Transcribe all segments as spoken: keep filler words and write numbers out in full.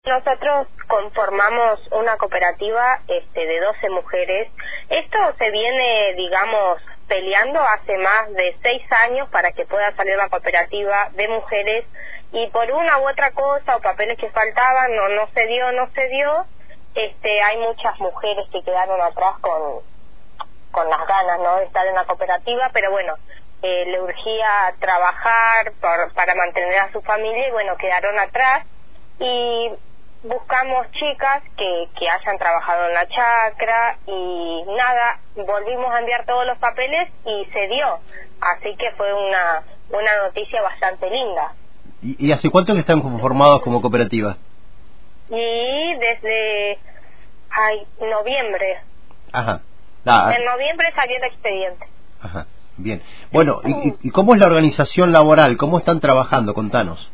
Nosotros conformamos una cooperativa este, de doce mujeres. Esto se viene, digamos, peleando hace más de seis años para que pueda salir la cooperativa de mujeres, y por una u otra cosa o papeles que faltaban, no, no se dio, no se dio. Este, hay muchas mujeres que quedaron atrás con, con las ganas, ¿no?, de estar en la cooperativa, pero bueno, eh, le urgía trabajar por, para mantener a su familia y bueno, quedaron atrás. Y buscamos chicas que, que hayan trabajado en la chacra y nada, volvimos a enviar todos los papeles y se dio. Así que fue una, una noticia bastante linda. ¿Y, y hace cuánto que están conformados como cooperativa? Y desde ay, noviembre. Ajá. Ah, en noviembre salió el expediente. Ajá, bien. Bueno, ¿y, ¿y cómo es la organización laboral? ¿Cómo están trabajando? Contanos.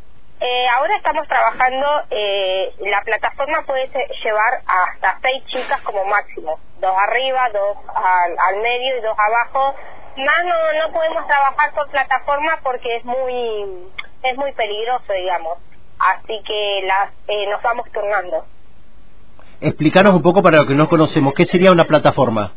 Eh, ahora estamos trabajando, eh, la plataforma puede ser, llevar hasta seis chicas como máximo, dos arriba, dos al, al medio y dos abajo. Más no no podemos trabajar por plataforma porque es muy es muy peligroso, digamos. Así que las eh, nos vamos turnando. Explícanos un poco para los que no conocemos, ¿qué sería una plataforma?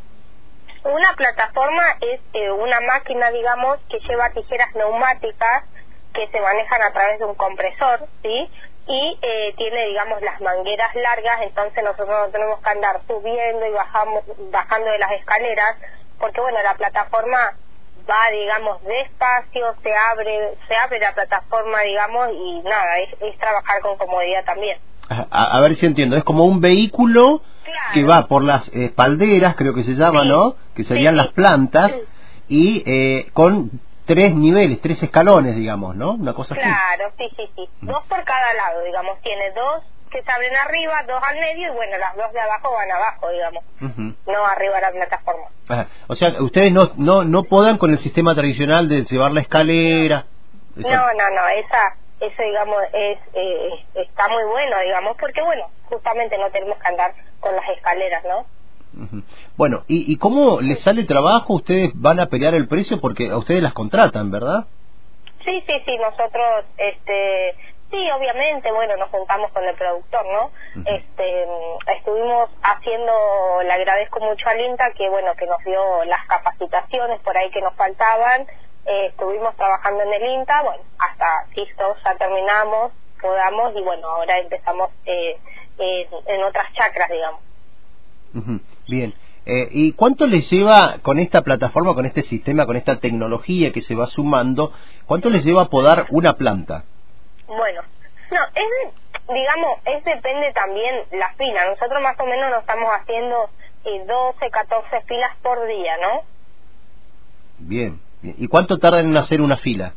Una plataforma es eh, una máquina, digamos, que lleva tijeras neumáticas que se manejan a través de un compresor, ¿sí? Y eh, tiene, digamos, las mangueras largas, entonces nosotros no tenemos que andar subiendo y bajamos, bajando de las escaleras, porque bueno, la plataforma va, digamos, despacio, se abre, se abre la plataforma, digamos, y nada, es, es trabajar con comodidad también. A, a ver si entiendo, es como un vehículo, claro, que va por las espalderas, creo que se llama, sí, ¿no? Que serían, sí, las plantas, sí, y eh, con tres niveles, tres escalones, digamos, ¿no? Una cosa así. Claro, sí, sí, sí. Dos por cada lado, digamos. Tiene dos que se abren arriba, dos al medio, y bueno, las dos de abajo van abajo, digamos. Uh-huh. No arriba de la plataforma. Ajá. O sea, ustedes no no no puedan con el sistema tradicional de llevar la escalera. No, esa... no, no, no, esa, eso, digamos, es eh, está muy bueno, digamos, porque bueno, justamente no tenemos que andar con las escaleras, ¿no? Uh-huh. Bueno, ¿y, ¿y cómo les sale trabajo? ¿Ustedes van a pelear el precio? Porque a ustedes las contratan, ¿verdad? Sí, sí, sí, nosotros, este, sí, obviamente, bueno, nos juntamos con el productor, ¿no? Uh-huh. Este, estuvimos haciendo, le agradezco mucho al INTA que, bueno, que nos dio las capacitaciones por ahí que nos faltaban, eh, estuvimos trabajando en el INTA, bueno, hasta si todos ya terminamos, podamos, y bueno, ahora empezamos eh, eh, en otras chacras, digamos. Uh-huh. Bien, eh, ¿y cuánto les lleva con esta plataforma, con este sistema, con esta tecnología que se va sumando, cuánto les lleva podar una planta? Bueno, no, es, digamos, es depende también la fila. Nosotros más o menos nos estamos haciendo eh, doce, catorce filas por día, ¿no? Bien, bien. ¿Y cuánto tardan en hacer una fila?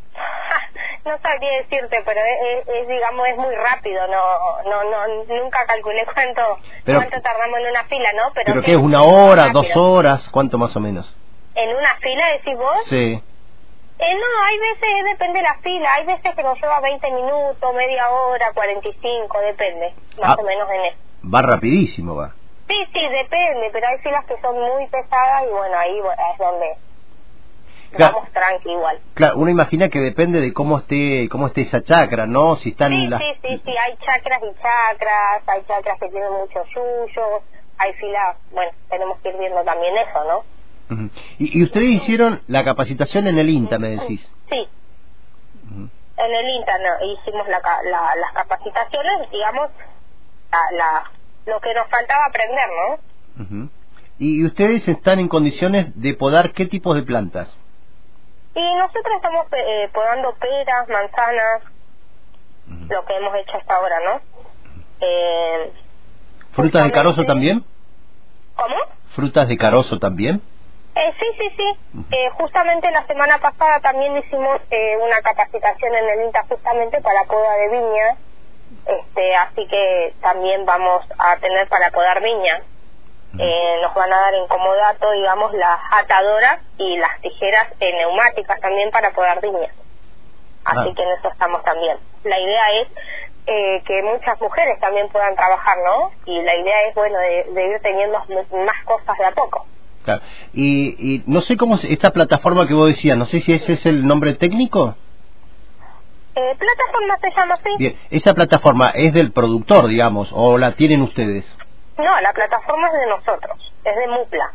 No sabría decirte, pero es, es, es, digamos, es muy rápido, no no no nunca calculé cuánto pero, cuánto tardamos en una fila, ¿no? Pero, ¿pero qué es, una hora, dos horas, cuánto más o menos? ¿En una fila decís vos? Sí. Eh, no, hay veces, depende de la fila, hay veces que nos lleva veinte minutos, media hora, cuarenta y cinco, depende, más ah, o menos en eso. Va rapidísimo, va. Sí, sí, depende, pero hay filas que son muy pesadas y bueno, ahí bueno, es donde... Claro, vamos tranqui igual. Claro, uno imagina que depende de cómo esté cómo esté esa chacra, ¿no? Si están sí, la... sí, sí, sí, hay chacras y chacras, hay chacras que tienen muchos yuyos, hay filas, bueno, tenemos que ir viendo también eso, ¿no? Uh-huh. ¿Y, y ustedes hicieron la capacitación en el INTA, me decís? Sí, uh-huh. En el INTA no, hicimos la, la, las capacitaciones, digamos, la, la, lo que nos faltaba aprender, ¿no? Uh-huh. ¿Y ustedes están en condiciones de podar qué tipos de plantas? Y nosotros estamos eh, podando peras, manzanas, uh-huh, lo que hemos hecho hasta ahora, ¿no? Eh, ¿Frutas de carozo también? ¿Cómo? ¿Frutas de carozo también? Eh, sí, sí, sí. Uh-huh. Eh, justamente la semana pasada también hicimos eh, una capacitación en el INTA justamente para poda de viña, este, así que también vamos a tener para podar viña. Eh, nos van a dar en comodato, digamos, las atadoras y las tijeras eh, neumáticas también para podar viña. Así ah. que en eso estamos también. La idea es eh, que muchas mujeres también puedan trabajar, ¿no? Y la idea es, bueno, de, de ir teniendo más cosas de a poco. Claro. Y, y no sé cómo es esta plataforma que vos decías, no sé si ese es el nombre técnico. Eh, plataforma se llama así. Bien, ¿esa plataforma es del productor, digamos, o la tienen ustedes? No, la plataforma es de nosotros, es de Mupla.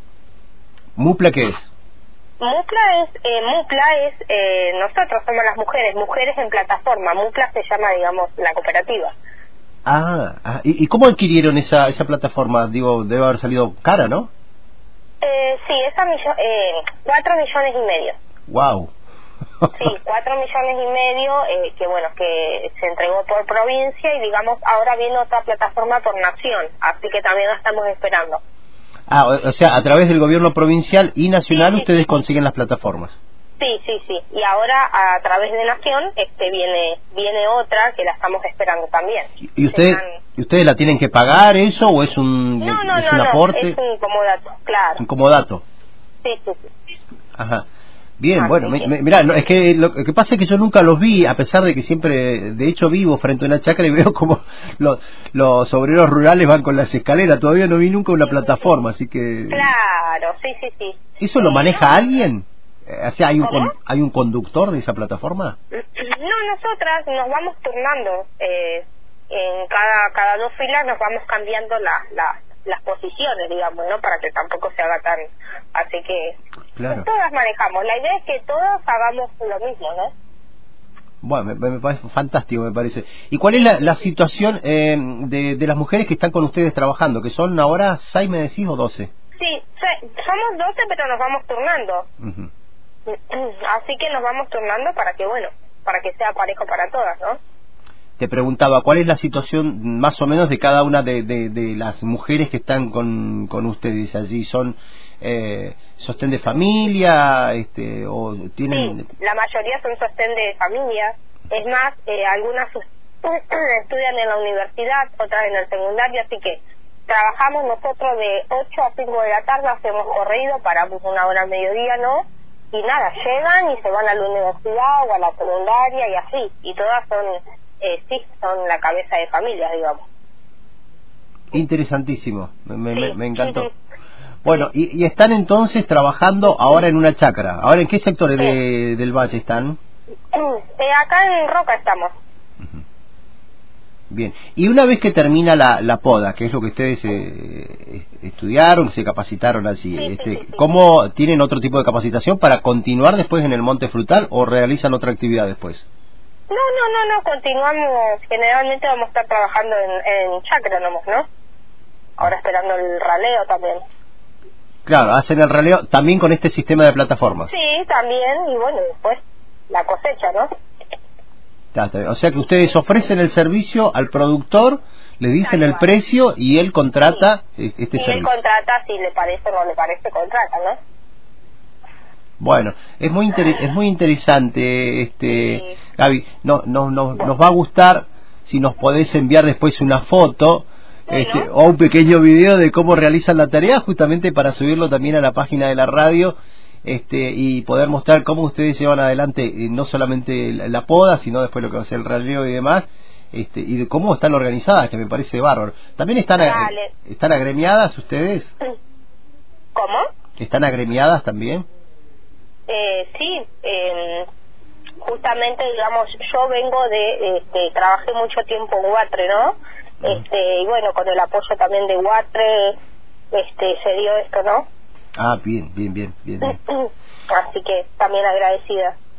¿Mupla qué es? Mupla es, eh, Mupla es, eh, nosotros somos las mujeres, mujeres en plataforma. Mupla se llama, digamos, la cooperativa. Ah, ah ¿y, ¿y cómo adquirieron esa esa plataforma? Digo, debe haber salido cara, ¿no? Eh, sí, esa millo, eh, cuatro millones y medio. Wow. Sí, cuatro millones y medio, eh, que bueno, que se entregó por provincia y digamos, ahora viene otra plataforma por nación, así que también la estamos esperando. Ah, o, o sea, a través del gobierno provincial y nacional Sí, sí, ustedes sí. consiguen las plataformas. Sí, sí, sí. Y ahora a través de Nación este viene viene otra que la estamos esperando también. ¿Y, y ustedes Están... y ustedes la tienen que pagar eso o es un No, no, es no, un no, aporte? es un comodato, claro. Un comodato. Sí, sí, sí. Ajá. Bien, Así bueno, me, que- me- mirá, no, es que lo que pasa es que yo nunca los vi, a pesar de que siempre, de hecho vivo frente a una chacra y veo como los, los obreros rurales van con las escaleras, todavía no vi nunca una plataforma, así que... Claro, sí, sí, sí. ¿Eso lo Eh, maneja no, alguien? Eh, O sea, ¿hay un, ¿Cómo? con- ¿hay un conductor de esa plataforma? No, nosotras nos vamos turnando. Eh, en cada cada dos filas nos vamos cambiando la, la, las posiciones, digamos, ¿no? Para que tampoco se haga tan... Así que Claro. todas manejamos. La idea es que todos hagamos lo mismo, ¿no? Bueno, me, me parece fantástico, me parece. ¿Y cuál es la, la situación eh, de, de las mujeres que están con ustedes trabajando? ¿Que son ahora seis, me decís, o doce? Sí, so- somos doce, pero nos vamos turnando. Ujú. Así que nos vamos turnando para que, bueno, para que sea parejo para todas, ¿no? Te preguntaba, ¿cuál es la situación más o menos de cada una de, de, de las mujeres que están con, con ustedes allí? ¿Son eh, sostén de familia este, o tienen...? Sí, la mayoría son sostén de familia. Es más, eh, algunas sus- estudian en la universidad, otras en el secundario, así que trabajamos nosotros de ocho a cinco de la tarde, hacemos corrido, paramos una hora al mediodía, ¿no? Y nada, llegan y se van a la universidad o a la secundaria y así. Y todas son, eh, sí, son la cabeza de familia, digamos. Interesantísimo, me, me, Sí, me encantó. sí, sí. Bueno, y, y están entonces trabajando ahora en una chacra. ¿Ahora en qué sectores de, del valle están? Eh, acá en Roca estamos. Bien, y una vez que termina la, la poda, que es lo que ustedes eh, estudiaron, se capacitaron allí, Sí, sí, este, sí, sí. ¿cómo tienen otro tipo de capacitación para continuar después en el Monte Frutal o realizan otra actividad después? No, no, no, no, continuamos. Generalmente vamos a estar trabajando en, en chacra nomás, ¿no? Ahora esperando el raleo también. Claro, hacen el raleo también con este sistema de plataformas. Sí, también, y bueno, después la cosecha, ¿no? Ya, está bien. O sea que ustedes ofrecen el servicio al productor, le dicen Tal el cual. precio y él contrata eh, este Y él servicio. contrata, si le parece o no le parece, contrata, ¿no? Bueno, es muy inter- es muy interesante, este Sí. Gaby. No, no, no, nos va a gustar si nos podés enviar después una foto Bueno. este, o un pequeño video de cómo realizan la tarea, justamente para subirlo también a la página de la radio. Este, y poder mostrar cómo ustedes llevan adelante eh, no solamente la, la poda, sino después lo que va a ser el raleo y demás, este, y de cómo están organizadas, que me parece bárbaro. ¿También están, a- Dale. están agremiadas ustedes? ¿Cómo? ¿Están agremiadas también? Eh, sí, eh, justamente, digamos, yo vengo de, este, trabajé mucho tiempo en Huatre, ¿no? Este, y bueno, con el apoyo también de Huatre, este, se dio esto, ¿no? Ah, bien, bien, bien, bien, bien. Así que también agradecida.